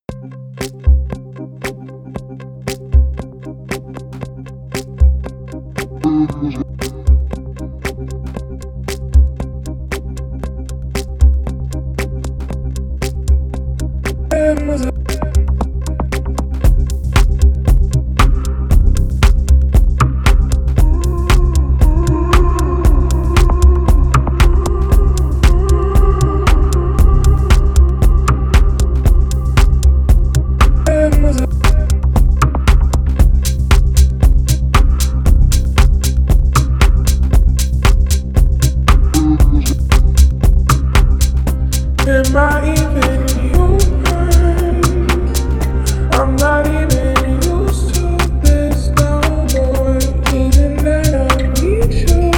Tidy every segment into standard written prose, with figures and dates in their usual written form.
Am I even human? I'm not even used to this no more. Isn't that I need you?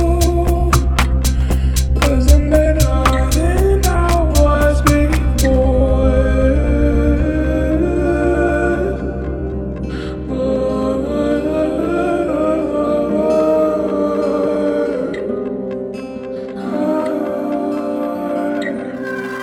'Cause I'm better than I was before.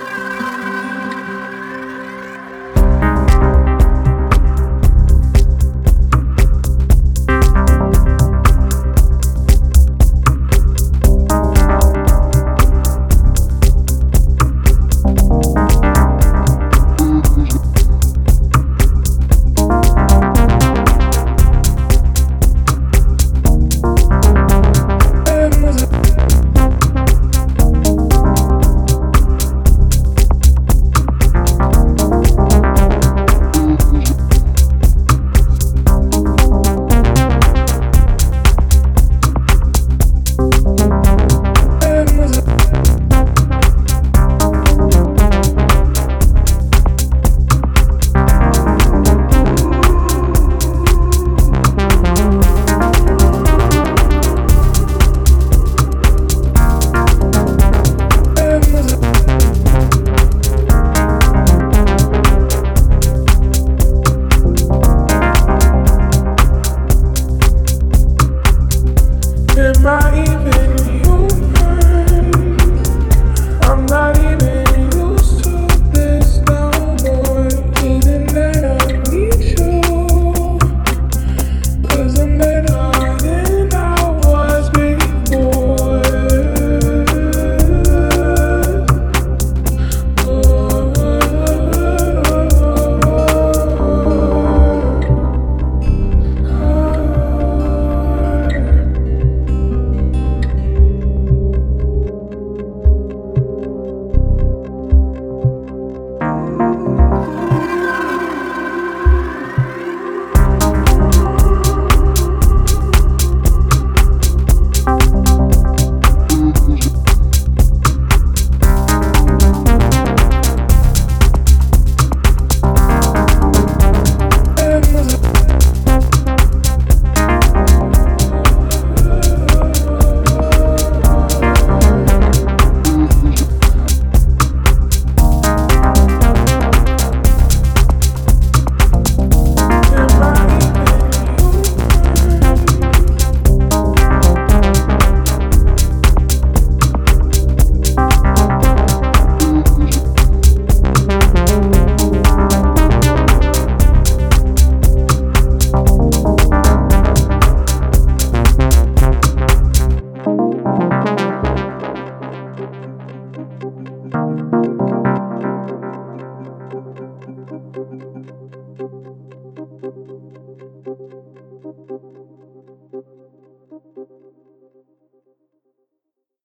Am I even human? I'm not even used to this no more. Isn't that I need you? 'Cause I'm better than I was before.